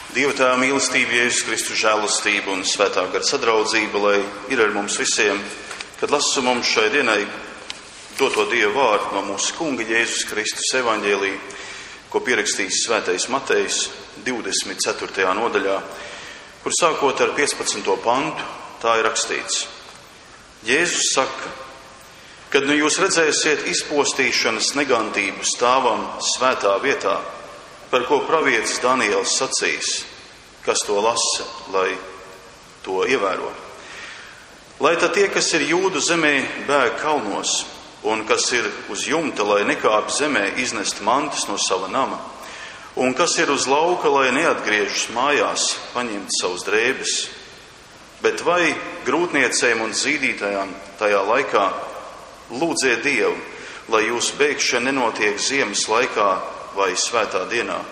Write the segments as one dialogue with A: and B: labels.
A: Dieva Tēva mīlestība, Jēzus Kristus žēlastība un svētā gara sadraudzība, lai ir ar mums visiem, kad lasu mums šai dienai doto Dieva vārdu no mūsu Kunga Jēzus Kristus evaņģēlī, ko pierakstījis svētais Matejs 24. nodaļā, kur sākot ar 15. pantu, tā ir rakstīts. Jēzus saka, kad nu jūs redzēsiet izpostīšanas negantību stāvam svētā vietā, par ko pravietis Daniels sacīs, kas to lasa, lai to ievēro. Lai tad tie, kas ir Jūdu zemē, bēg kalnos, un kas ir uz jumta, lai nekāp zemē iznest mantas no sava nama, un kas ir uz lauka, lai neatgriežas mājās, paņemt savus drēbes. Bet vai grūtniecēm un zīdītājām tajā laikā lūdziet Dievu, lai jūsu bēgšana nenotiek ziemas laikā vai svētā dienā?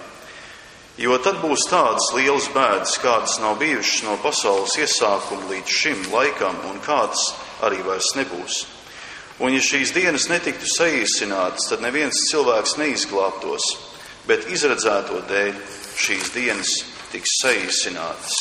A: Jo tad būs tādas lielas bēdas, kādas nav bijušas no pasaules iesākuma līdz šim laikam, un kādas arī vairs nebūs. Un ja šīs dienas netiktu saīsinātas, tad neviens cilvēks neizglābtos, bet izredzēto dēļ šīs dienas tiks saīsinātas.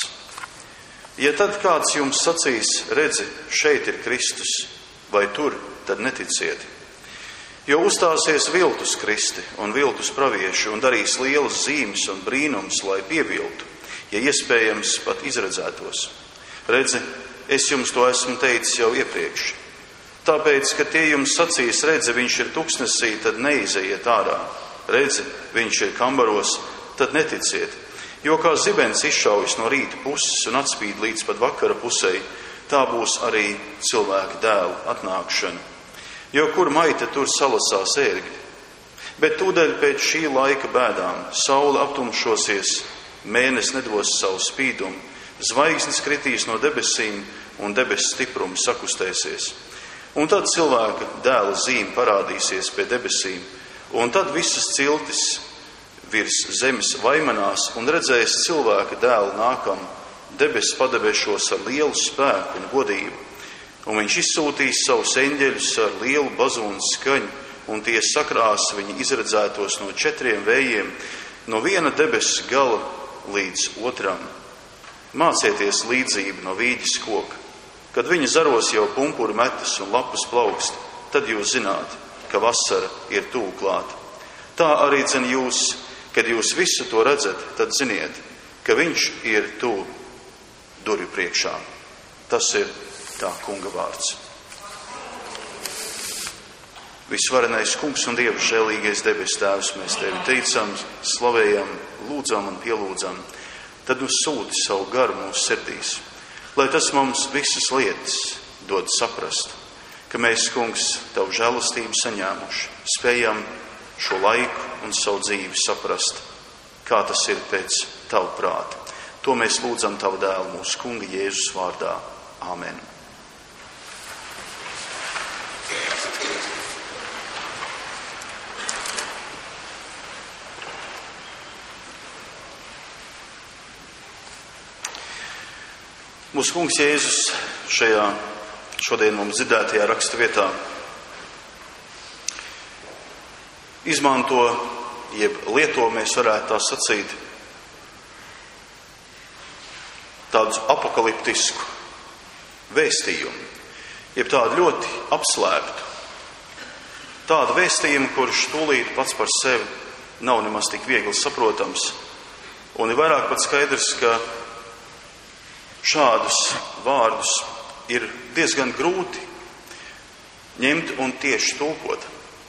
A: Ja tad kāds jums sacīs, redzi, šeit ir Kristus, vai tur, tad neticiet. Jo uzstāsies viltus kristi un viltus pravieši un darīs lielas zīmes un brīnums, lai pieviltu, ja iespējams pat izredzētos. Redzi, es jums to esmu teicis jau iepriekš. Tāpēc, ka tie jums sacīs, redzi, viņš ir tuksnesī, tad neizejiet ārā. Redzi, viņš ir kambaros, tad neticiet. Jo kā zibens izšaujas no rīta puses un atspīd līdz pat vakara pusei, tā būs arī cilvēka dēla atnākšana. Jo kur maita, tur salasās ērgļi. Bet tūdaļ pēc šī laika bēdām saule aptumšosies, mēnesis nedos savu spīdumu, zvaigznes kritīs no debesīm un debesu stiprums sakustēsies. Un tad cilvēka dēla zīme parādīsies pie debesīm, un tad visas ciltis virs zemes vaimanās un redzēs cilvēka dēlu nākam, debesis padebešos ar lielu spēku un godību. Un viņš izsūtīs savus eņģeļus ar lielu bazūnu skaņu, un tie sakrās viņi izredzētos no 4 vējiem, no viena debesu gala līdz otram. Mācieties līdzību no vīģes koka. Kad viņa zaros jau pumpuri metas un lapas plaukst, tad jūs zināt, ka vasara ir tuvu klāta. Tā arī dzen jūs, kad jūs visu to redzat, tad ziniet, ka viņš ir tuvu durvju priekšā. Tas ir tā Kunga vārds. Visvarenais Kungs un Dieva žēlīgais debes Tēvs, mēs Tevi teicam, slavējam, lūdzam un pielūdzam, tad nu sūti savu garu mūsu sirdīs, lai tas mums visas lietas dod saprast, ka mēs, Kungs, Tavu žēlastību saņēmuši, spējam šo laiku un savu dzīvi saprast, kā tas ir pēc Tavu prāta. To mēs lūdzam Tavu dēlu mūsu Kunga Jēzus vārdā. Āmen. Mūsu Kungs Jēzus šajā šodien mums dzirdētajā raksta vietā izmanto, jeb lieto, mēs varētu tā sacīt, tādu apokaliptisku vēstījumu, jeb tādu ļoti apslēptu. Tādu vēstījumu, kurš tūlīt pats par sevi nav nemaz tik viegli saprotams, un ir vairāk pat skaidrs, ka šādus vārdus ir diezgan grūti ņemt un tieši tulkot.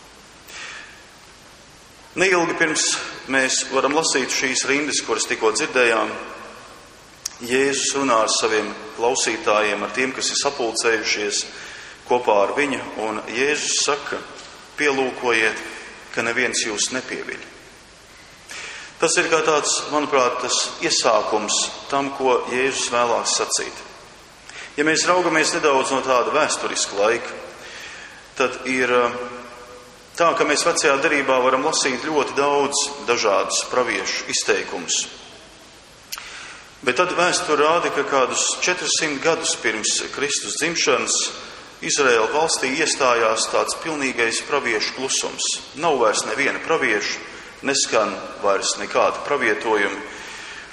A: Neilgi pirms mēs varam lasīt šīs rindas, kuras tikko dzirdējām, Jēzus runā ar saviem klausītājiem, ar tiem, kas ir sapulcējušies kopā ar viņu, un Jēzus saka, pielūkojiet, ka neviens jūs nepieviļ. Tas ir kā tāds, manuprāt, tas iesākums tam, ko Jēzus vēlās sacīt. Ja mēs raugamies nedaudz no tāda vēsturiska laika, tad ir tā, ka mēs vecajā derībā varam lasīt ļoti daudz dažādus praviešu izteikumus. Bet tad vēsture rāda, ka kādus 400 gadus pirms Kristus dzimšanas Izraēla valstī iestājās tāds pilnīgais praviešu klusums. Nav vairs neviena pravieša, neskan vairs nekādi pravietojumi.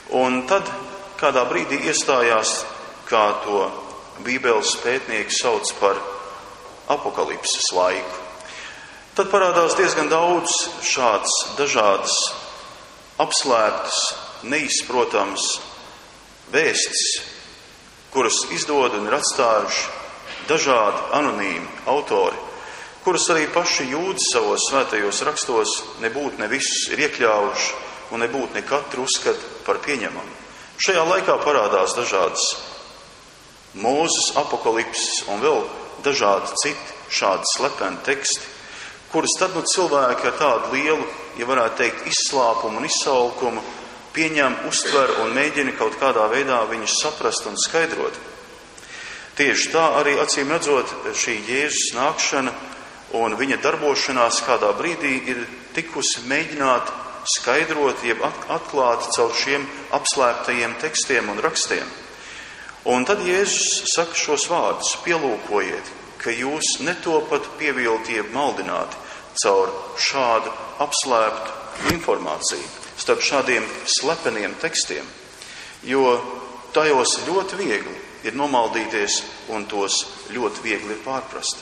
A: Un tad kādā brīdī iestājās, kā to Bībeles pētnieki sauc par apokalipses laiku. Tad parādās diezgan daudz šādas dažādas, apslēptas, neizprotams vēstis, kuras izdod un ir atstājuši dažādi anonīmi autori, kurus arī paši jūdi savos svētajos rakstos nebūtu ne visus ir iekļāvuši un nebūtu ne katru uzskata par pieņemamu. Šajā laikā parādās dažādas Mūzes apokalipses un vēl dažādi citi šādi slepeni teksti, kurus tad cilvēki ar tādu lielu, ja varētu teikt, izslāpumu un izsalkumu pieņem, uztver un mēģina kaut kādā veidā viņus saprast un skaidrot. Tieši tā arī acīm redzot šī Jēzus nākšana un viņa darbošanās kādā brīdī ir tikusi mēģināt skaidrot, jeb atklāt caur šiem apslēptajiem tekstiem un rakstiem. Un tad Jēzus saka šos vārdus: pielūkojiet, ka jūs netopat pievilti jeb maldināti caur šādu apslēptu informāciju, starp šādiem slepeniem tekstiem, jo tajos ļoti viegli ir nomaldīties un tos ļoti viegli ir pārprast.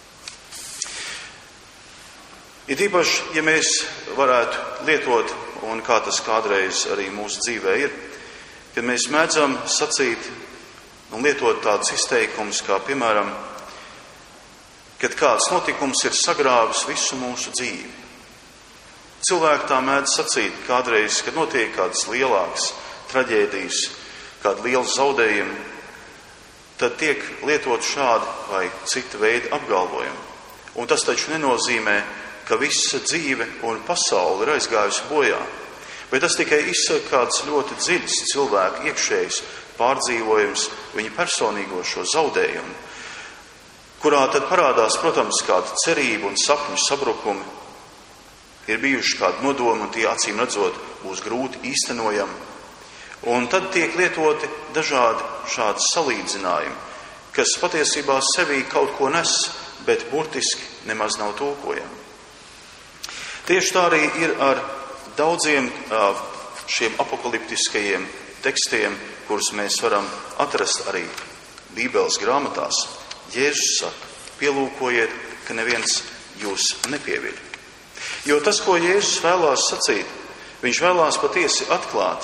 A: Ir īpaši, ja mēs varētu lietot, un kā tas kādreiz arī mūsu dzīvē ir, kad mēs mēdzam sacīt un lietot tādus izteikumus, kā piemēram, kad kāds notikums ir sagrāvis visu mūsu dzīvi. Cilvēki tā mēdz sacīt kādreiz, kad notiek kādas lielākas traģēdijas, kāda liela zaudējuma, tad tiek lietot šādi vai cita veida apgalvojumi. Un tas taču nenozīmē, ka visa dzīve un pasaule ir aizgājusi bojā, bet tas tikai izsaka kāds ļoti dziļs cilvēku iekšējs pārdzīvojums, viņa personīgo šo zaudējumu, kurā tad parādās, protams, kāda cerība un sapņu sabrukumi, ir bijuši kādi nodomi, un tie acīm redzot būs grūti īstenojami. Un tad tiek lietoti dažādi šādi salīdzinājumi, kas patiesībā sevī kaut ko nes, bet burtiski nemaz nav tulkojami. Tieši tā arī ir ar daudziem šiem apokaliptiskajiem tekstiem, kurus mēs varam atrast arī Bībeles grāmatās. Jēzus saka: pielūkojiet, ka neviens jūs nepieviļ. Jo tas, ko Jēzus vēlās sacīt, viņš vēlās patiesi atklāt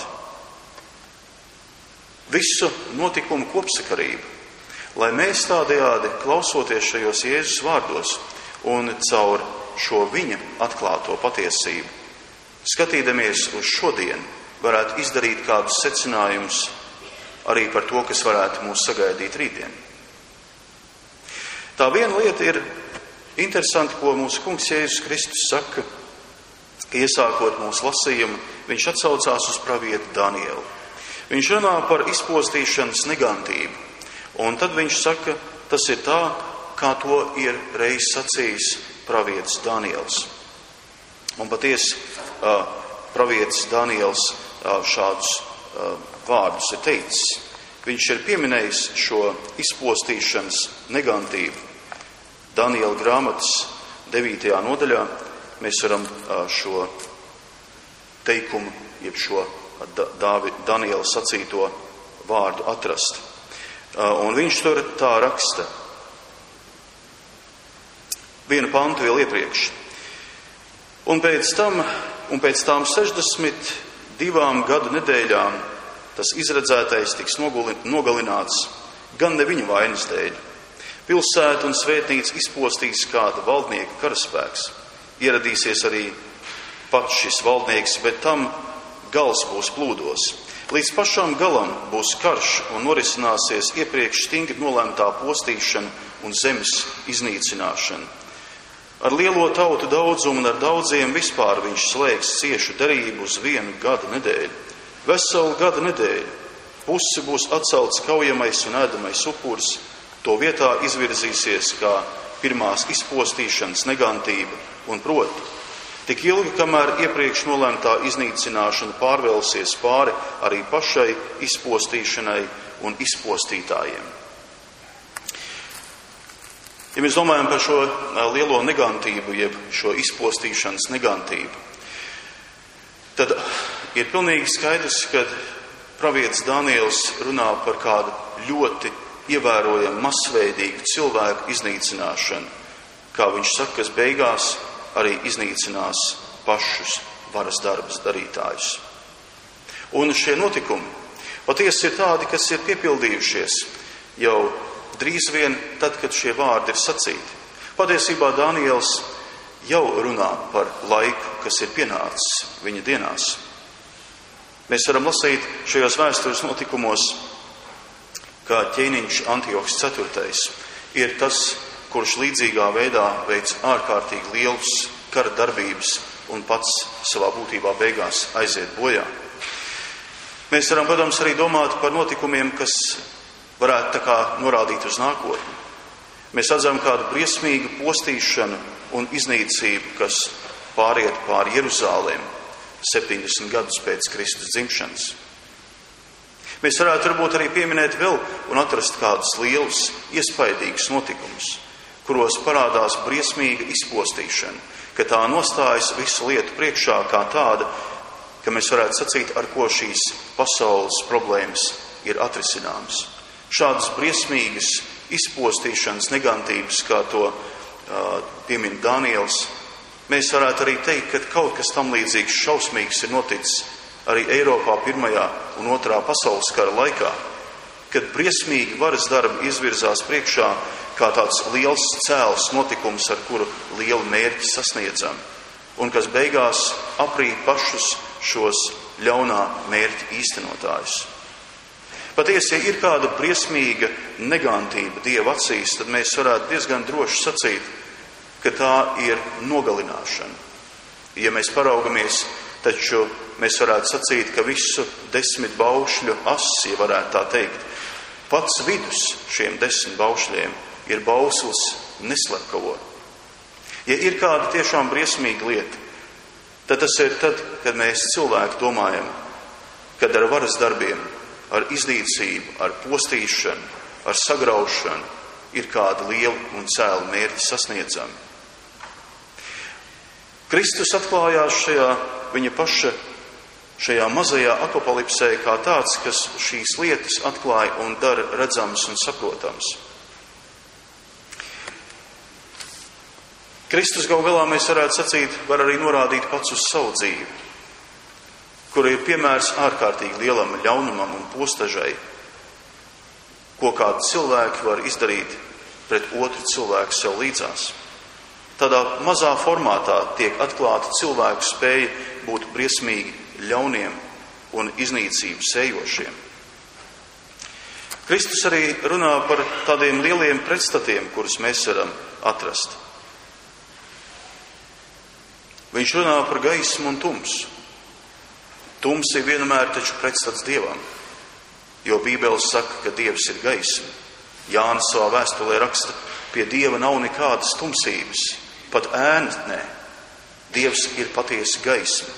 A: visu notikumu kopsakarību, lai mēs tādējādi, klausoties šajos Jēzus vārdos un caur šo viņa atklāto patiesību, skatīdamies uz šodienu, varētu izdarīt kādus secinājumus arī par to, kas varētu mūs sagaidīt rītdien. Tā viena lieta ir interesanti, ko mūsu kungs Jēzus Kristus saka, ka iesākot mūsu lasījumu, viņš atsaucās uz pravietu Danielu. Viņš runā par izpostīšanas negantību, un tad viņš saka, tas ir tā, kā to ir reiz sacījis pravietis Daniels. Un patiesi pravietis Daniels šādus vārdus ir teicis. Viņš ir pieminējis šo izpostīšanas negantību. Daniela grāmatas 9. nodaļā mēs varam šo teikumu, jeb šo Daniela sacīto vārdu atrast. Un viņš tur tā raksta. Vienu pantu vēl iepriekš. Un pēc tām 62 gadu nedēļām tas izredzētais tiks nogalināts, gan ne viņa vainas dēļ. Pilsētu un svētnīca izpostīs kāda valdnieka karaspēks. Ieradīsies arī pats šis valdnieks, bet tam gals būs plūdos. Līdz pašām galam būs karš un norisināsies iepriekš stingri nolēmtā postīšana un zemes iznīcināšana. Ar lielo tautu daudzumu un ar daudziem vispār viņš slēgs ciešu derību uz 1 gada nedēļu. Veselu gada nedēļu. Pusi būs atcelts kaujamais un ēdamais upurs. To vietā izvirzīsies kā pirmās izpostīšanas negantība un proti. Tik ilgi, kamēr iepriekš nolēmtā iznīcināšana pārvēlsies pāri arī pašai izpostīšanai un izpostītājiem. Ja mēs domājam par šo lielo negantību, jeb šo izpostīšanas negantību, tad ir pilnīgi skaidrs, ka pravietis Daniels runā par kādu ļoti ievērojamu, masveidīgu cilvēku iznīcināšanu, kā viņš saka, kas beigās arī iznīcinās pašus varas darbus darītājus. Un šie notikumi patiesi ir tādi, kas ir piepildījušies jau drīz vien tad, kad šie vārdi ir sacīti. Patiesībā Daniels jau runā par laiku, kas ir pienācis viņa dienās. Mēs varam lasīt šajos vēstures notikumos, kā ķēniņš Antiohs IV ir tas, kurš līdzīgā veidā veic ārkārtīgi lielus kara darbības un pats savā būtībā beigās aiziet bojā. Mēs varam, protams, arī domāt par notikumiem, kas varētu tā kā norādīt uz nākotni. Mēs redzam kādu briesmīgu postīšanu un iznīcību, kas pāriet pāri Jeruzālēm 70 gadus pēc Kristus dzimšanas. Mēs varētu varbūt arī pieminēt vēl un atrast kādus lielus, iespaidīgus notikumus, kuros parādās briesmīga izpostīšana, ka tā nostājas visu lietu priekšā kā tāda, ka mēs varētu sacīt, ar ko šīs pasaules problēmas ir atrisināmas. Šādas briesmīgas izpostīšanas negantības, kā to piemin Daniels, mēs varētu arī teikt, ka kaut kas tam līdzīgs šausmīgs ir noticis arī Eiropā 1. un 2. pasaules kara laikā, kad briesmīgi varas darbi izvirzās priekšā kā tāds liels cēls notikums, ar kuru lielu mērķi sasniedzam, un kas beigās aprīt pašus šos ļaunā mērķa īstenotājus. Patiesi, ja ir kāda briesmīga negantība Dieva acīs, tad mēs varētu diezgan droši sacīt, ka tā ir nogalināšana. Ja mēs paraugamies, taču mēs varētu sacīt, ka visu 10 baušļu ass, ja varētu tā teikt, pats vidus šiem 10 baušļiem ir bauslis neslepkavo. Ja ir kāda tiešām briesmīga lieta, tad tas ir tad, kad mēs cilvēki domājam, kad ar varas darbiem, ar iznīcību, ar postīšanu, ar sagraušanu ir kāda liela un cēla mērķi sasniedzami. Kristus atklājās viņa paša šajā mazajā apokalipsē kā tāds, kas šīs lietas atklāja un dara redzamas un saprotams. Kristus gal galā, mēs varētu sacīt, var arī norādīt pats uz savu dzīvi, kur ir piemērs ārkārtīgi lielam ļaunumam un postažai, ko kādi cilvēki var izdarīt pret otru cilvēku sev līdzās. Tādā mazā formātā tiek atklāta cilvēku spēja būt briesmīgi ļauniem un iznīcību sējošiem. Kristus arī runā par tādiem lieliem pretstatiem, kurus mēs varam atrast. Viņš runā par gaismu un tumsu. Tums ir vienmēr taču pretstats Dievam, jo Bībele saka, ka Dievs ir gaisma. Jānis savā vēstulē raksta, pie Dieva nav nekādas tumsības, pat ēnas nē. Dievs ir patiesa gaisma.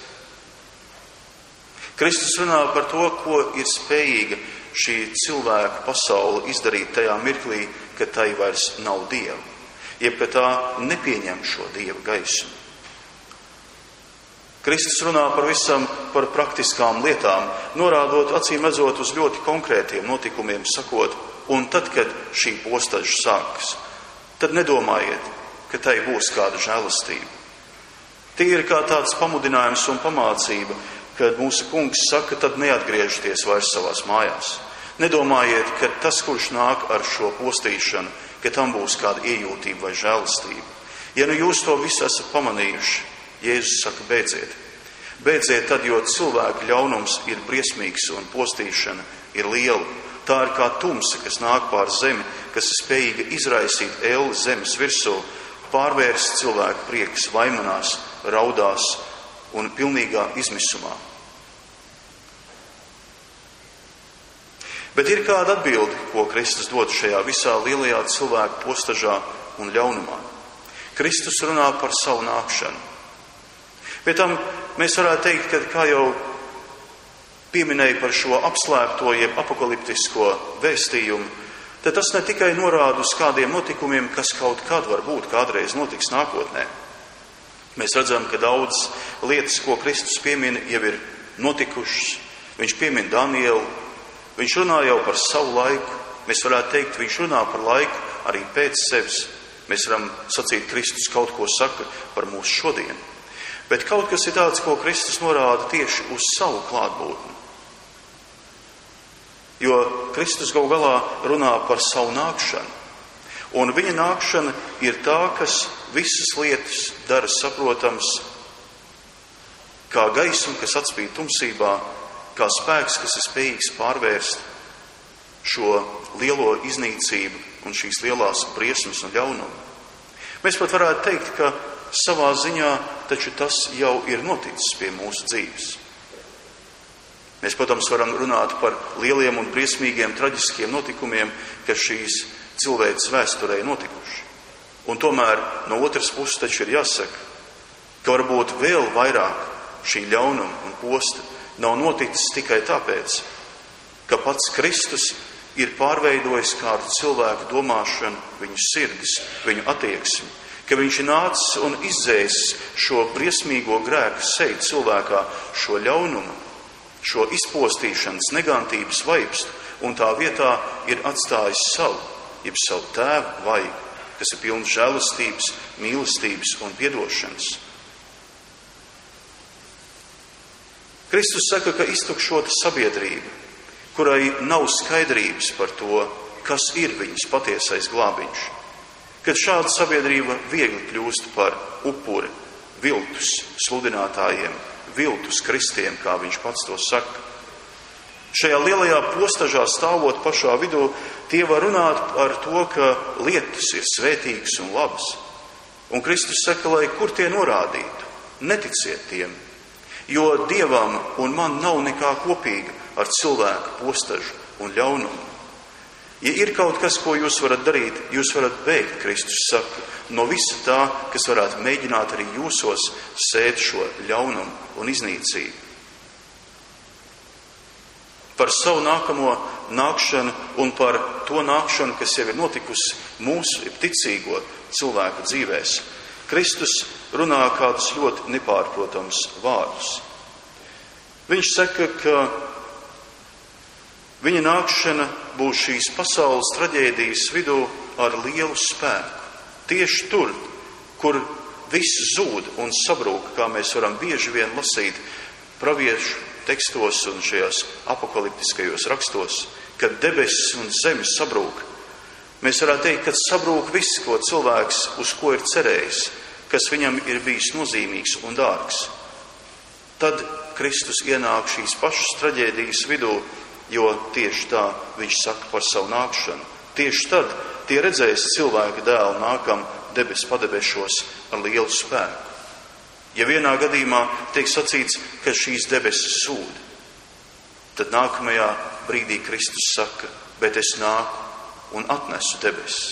A: Kristus runā par to, ko ir spējīga šī cilvēku pasaule izdarīt tajā mirklī, kad tai vairs nav Dieva, jeb ka tā nepieņem šo Dieva gaismu. Kristus runā par praktiskām lietām, norādot acīm redzot uz ļoti konkrētiem notikumiem, sakot, un tad, kad šī postaža sākas, tad nedomājiet, ka tai būs kāda žēlastība. Tie ir kā tāds pamudinājums un pamācība, kad mūsu kungs saka, tad neatgriežieties vairs savās mājās. Nedomājiet, ka tas, kurš nāk ar šo postīšanu, ka tam būs kāda iejūtība vai žēlastība. Ja nu jūs to visu esat pamanījuši, Jēzus saka, beidziet. Beidziet tad, jo cilvēku ļaunums ir briesmīgs un postīšana ir liela. Tā ir kā tumsa, kas nāk pār zemi, kas ir spējīga izraisīt elli zemes virsū, pārvērst cilvēku priekus vaimanās, raudās un pilnīgā izmisumā. Bet ir kāda atbilde, ko Kristus dod šajā visā lielajā cilvēku postažā un ļaunumā. Kristus runā par savu nākšanu. Pēc tam mēs varētu teikt, ka kā jau pieminēja par šo apslēpto, jeb apokaliptisko vēstījumu, tad tas ne tikai norāda uz kādiem notikumiem, kas kaut kad varbūt kādreiz notiks nākotnē. Mēs redzam, ka daudz lietas, ko Kristus piemina, jau ir notikušas. Viņš piemin Danielu, viņš runā jau par savu laiku. Mēs varētu teikt, viņš runā par laiku arī pēc sevis. Mēs varam sacīt, Kristus kaut ko saka par mūsu šodienu. Bet kaut kas ir tāds, ko Kristus norāda tieši uz savu klātbūtni. Jo Kristus gal galā runā par savu nākšanu. Un viņa nākšana ir tā, kas visas lietas dara saprotams kā gaisma, kas atspīd tumsībā, kā spēks, kas ir spējīgs pārvērst šo lielo iznīcību un šīs lielās briesmas un ļaunumu. Mēs pat varētu teikt, ka savā ziņā taču tas jau ir noticis pie mūsu dzīves. Mēs, protams, varam runāt par lieliem un briesmīgiem, traģiskiem notikumiem, kas šīs cilvēces vēsturē notikuši. Un tomēr no otras puses taču ir jāsaka, ka varbūt vēl vairāk šī ļaunuma un posta nav noticis tikai tāpēc, ka pats Kristus ir pārveidojis kādu cilvēku domāšanu, viņu sirdis, viņu attieksmi, ka viņš ir nācis un izdzēsis šo briesmīgo grēku seju cilvēkā, šo ļaunumu, šo izpostīšanas, negantības vaipstu, un tā vietā ir atstājis savu tēvu vaigu, kas ir pilns žēlastības, mīlestības un piedošanas. Kristus saka, ka iztukšota sabiedrība, kurai nav skaidrības par to, kas ir viņas patiesais glābiņš, kad šāda sabiedrība viegli kļūst par upuri, viltus sludinātājiem, viltus kristiem, kā viņš pats to saka. Šajā lielajā postažā stāvot pašā vidū, tie var runāt par to, ka lietas ir svētīgas un labas. Un Kristus saka, lai kur tie norādītu, neticiet tiem, jo Dievam un man nav nekā kopīga ar cilvēku postažu un ļaunumu. Ja ir kaut kas, ko jūs varat darīt, jūs varat bēgt, Kristus saka, no visa tā, kas varētu mēģināt arī jūsos sēt šo ļaunumu un iznīcību. Par savu nākamo nākšanu un par to nākšanu, kas jau ir notikusi mūsu ticīgo cilvēku dzīvēs, Kristus runā kādus ļoti nepārprotams vārdus. Viņš saka, ka viņa nākšana būs šīs pasaules traģēdijas vidū ar lielu spēku. Tieši tur, kur viss zūd un sabrūk, kā mēs varam bieži vien lasīt praviešu tekstos un šajos apokaliptiskajos rakstos, kad debesis un zemes sabrūk. Mēs varētu teikt, ka sabrūk viss, ko cilvēks uz ko ir cerējis, kas viņam ir bijis nozīmīgs un dārgs. Tad Kristus ienāk šīs pašas traģēdijas vidū, jo tieši tā viņš saka par savu nākšanu. Tieši tad tie redzēs cilvēka dēlu nākam debes padebešos ar lielu spēku. Ja vienā gadījumā tiek sacīts, ka šīs debesis sūd, tad nākamajā brīdī Kristus saka, bet es nāku un atnesu debesis.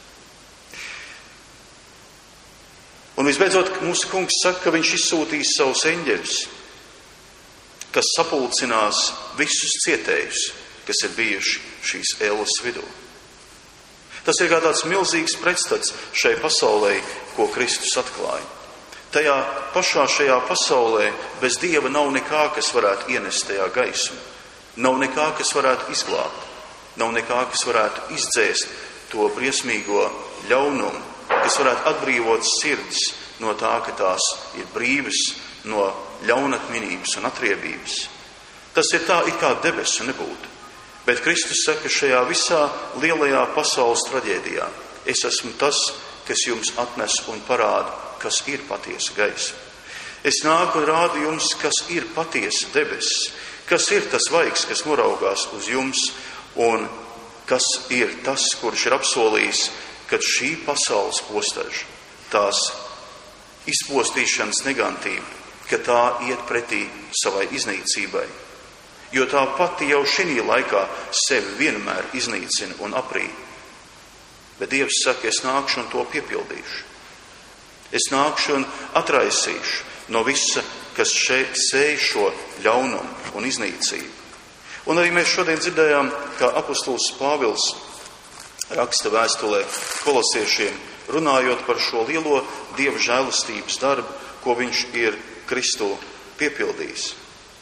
A: Un visbeidzot, mūsu kungs saka, ka viņš izsūtīs savus eņģeļus, kas sapulcinās visus cietējus, kas ir bijuši šīs ēlas vidū. Tas ir kā tāds milzīgs pretstats šai pasaulē, ko Kristus atklāja. Tajā pašā šajā pasaulē bez Dieva nav nekā, kas varētu ienest tajā gaismu. Nav nekā, kas varētu izglābt. Nav nekā, kas varētu izdzēst to briesmīgo ļaunumu, kas varētu atbrīvot sirdis no tā, ka tās ir brīvas no ļaunatminības un atriebības. Tas ir tā, it kā debesu nebūtu. Bet Kristus saka, šajā visā lielajā pasaules traģēdijā es esmu tas, kas jums atnes un parāda, kas ir patiesa gaisma. Es nāku un rādu jums, kas ir patiesa debesis, kas ir tas vaigs, kas noraugās uz jums, un kas ir tas, kurš ir apsolījis, ka šī pasaules postaža, tās izpostīšanas negantība, ka tā iet pretī savai iznīcībai. Jo tā pati jau šī laikā sevi vienmēr iznīcina un aprī. Bet Dievs saka, es nākšu un to piepildīšu. Es nākšu un atraisīšu no visa, kas šeit sēj šo ļaunumu un iznīcību. Un arī mēs šodien dzirdējām, kā apostols Pāvils raksta vēstulē kolosiešiem, runājot par šo lielo Dieva žēlastības darbu, ko viņš ir Kristu piepildījis.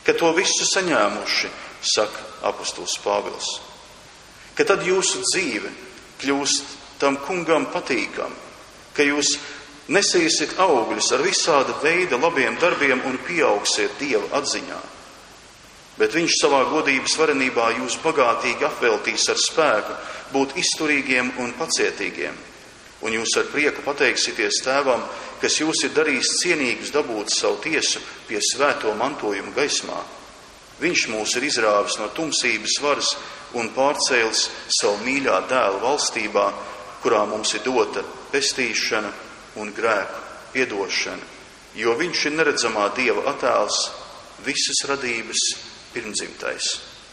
A: ka to visu saņēmuši, saka apostols Pāvils, ka tad jūsu dzīve kļūst tam kungam patīkam, ka jūs nesīsiet augļus ar visāda veida labiem darbiem un pieaugsiet Dieva atziņā. Bet viņš savā godības varenībā jūs bagātīgi apveltīs ar spēku būt izturīgiem un pacietīgiem, un jūs ar prieku pateiksieties Tēvam, kas jūs ir darījis cienīgus dabūt savu tiesu pie svēto mantojumu gaismā. Viņš mūs ir izrāvis no tumsības varas un pārcēlis savu mīļā dēla valstībā, kurā mums ir dota pestīšana un grēku piedošana, jo viņš ir neredzamā Dieva attēls, visas radības pirmdzimtais.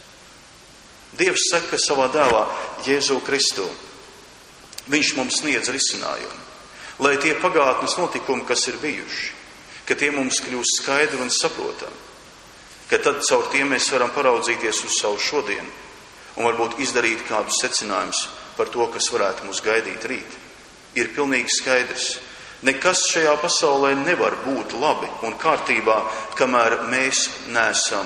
A: Dievs saka savā dēlā Jēzu Kristu. Viņš mums sniedz risinājumu, lai tie pagātnes notikumi, kas ir bijuši, ka tie mums kļūst skaidri un saprotami, ka tad caur tiem mēs varam paraudzīties uz savu šodienu un varbūt izdarīt kādus secinājumus par to, kas varētu mūs gaidīt rīt. Ir pilnīgi skaidrs. Nekas šajā pasaulē nevar būt labi un kārtībā, kamēr mēs neesam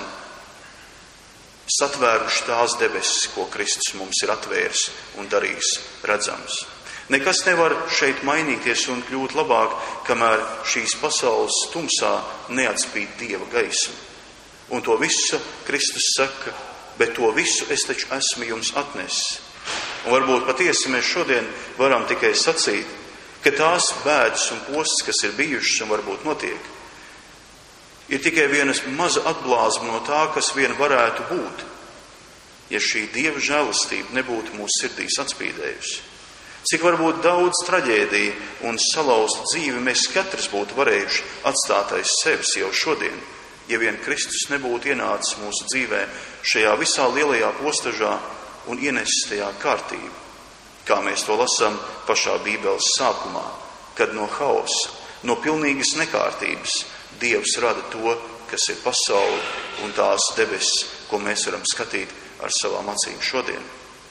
A: satvēruši tās debesis, ko Kristus mums ir atvērs un darījis redzams. Nekas nevar šeit mainīties un kļūt labāk, kamēr šīs pasaules tumsā neatspīd Dieva gaisma. Un to visu Kristus saka, bet to visu es taču esmu jums atnesis. Un varbūt patiesi mēs šodien varam tikai sacīt, ka tās bēdas un posts, kas ir bijušas un varbūt notiek, ir tikai viena maza atblāzma no tā, kas vien varētu būt, ja šī Dieva žēlastība nebūtu mūsu sirdīs atspīdējusi. Cik varbūt daudz traģēdiju un salauztu dzīvi mēs katrs būtu varējuši atstāt aiz sevis jau šodien, ja vien Kristus nebūtu ienācis mūsu dzīvē šajā visā lielajā postažā un ienesis tajā kārtību. Kā mēs to lasām pašā Bībeles sākumā, kad no hausa, no pilnīgas nekārtības Dievs rada to, kas ir pasaule un tās debesis, ko mēs varam skatīt ar savām acīm šodien.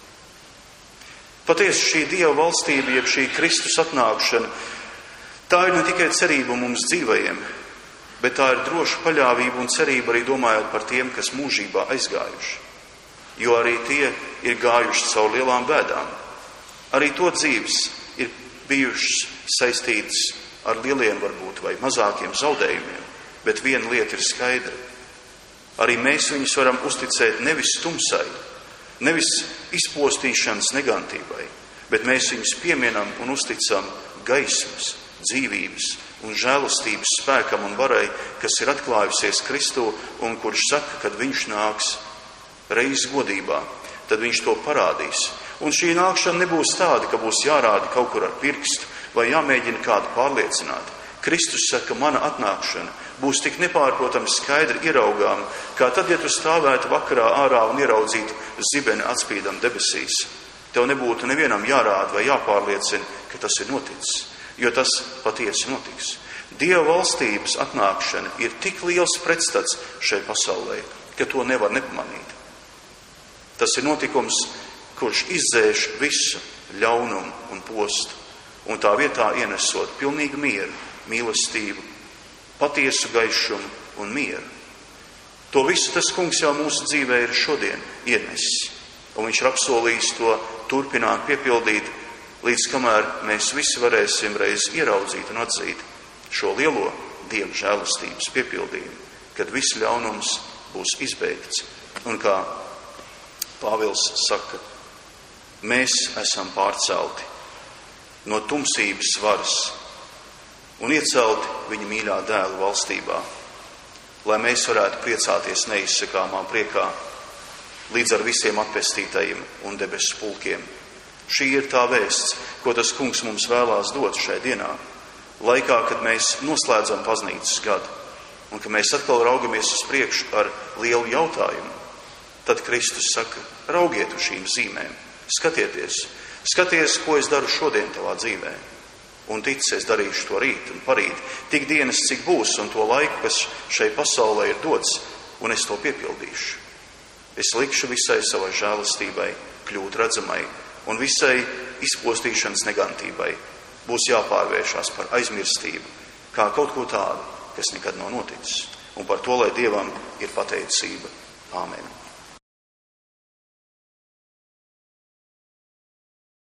A: Patiesi šī Dieva valstība, jeb šī Kristus atnākšana, tā ir ne tikai cerība mums dzīvajiem, bet tā ir droša paļāvība un cerība arī domājot par tiem, kas mūžībā aizgājuši. Jo arī tie ir gājuši caur lielām bēdām. Arī to dzīves ir bijušas saistītas ar lieliem varbūt vai mazākiem zaudējumiem, bet viena lieta ir skaidra. Arī mēs viņus varam uzticēt nevis tumsai, nevis izpostīšanas negantībai, bet mēs viņus pieminam un uzticam gaismas, dzīvības un žēlastības spēkam un varai, kas ir atklājusies Kristū un kurš saka, kad viņš nāks reiz godībā, tad viņš to parādīs. Un šī nākšana nebūs tāda, ka būs jārāda kaut kur ar pirkstu vai jāmēģina kādu pārliecināt. Kristus saka, mana atnākšana būs tik nepārprotami skaidri ieraugām, kā tad, ja tu stāvētu vakarā ārā un ieraudzītu zibeni atspīdam debesīs. Tev nebūtu nevienam jārāda vai jāpārliecina, ka tas ir noticis, jo tas patiesi notiks. Dieva valstības atnākšana ir tik liels pretstats šai pasaulē, ka to nevar nepamanīt. Tas ir notikums, kurš izdzēš visu ļaunumu un postu, un tā vietā ienesot pilnīgu mieru, mīlestību, patiesu gaišumu un mieru. To visu tas kungs jau mūsu dzīvē ir šodien ienesis, un viņš ir apsolījis to turpināt piepildīt, līdz kamēr mēs visi varēsim reiz ieraudzīt un atzīt šo lielo Dieva žēlastības piepildījumu, kad viss ļaunums būs izbeigts. Un kā Pāvils saka, mēs esam pārcelti no tumsības varas un iecelti viņa mīļā dēla valstībā, lai mēs varētu priecāties neizsakāmā priekā līdz ar visiem atpestītajiem un debesu pulkiem. Šī ir tā vēsts, ko tas kungs mums vēlās dot šai dienā, laikā, kad mēs noslēdzam paznīcas gadu un ka mēs atkal raugamies uz priekšu ar lielu jautājumu. Tad Kristus saka, raugiet uz šīm zīmēm, skaties, ko es daru šodien tavā dzīvē. Un tic, es darīšu to rīt un parīt, tik dienas, cik būs, un to laiku, kas šai pasaulē ir dots, un es to piepildīšu. Es likšu visai savai žēlastībai kļūt redzamai, un visai izpostīšanas negantībai būs jāpārvēršās par aizmirstību, kā kaut ko tādu, kas nekad nav noticis. un par to, lai Dievam ir pateicība. Āmen.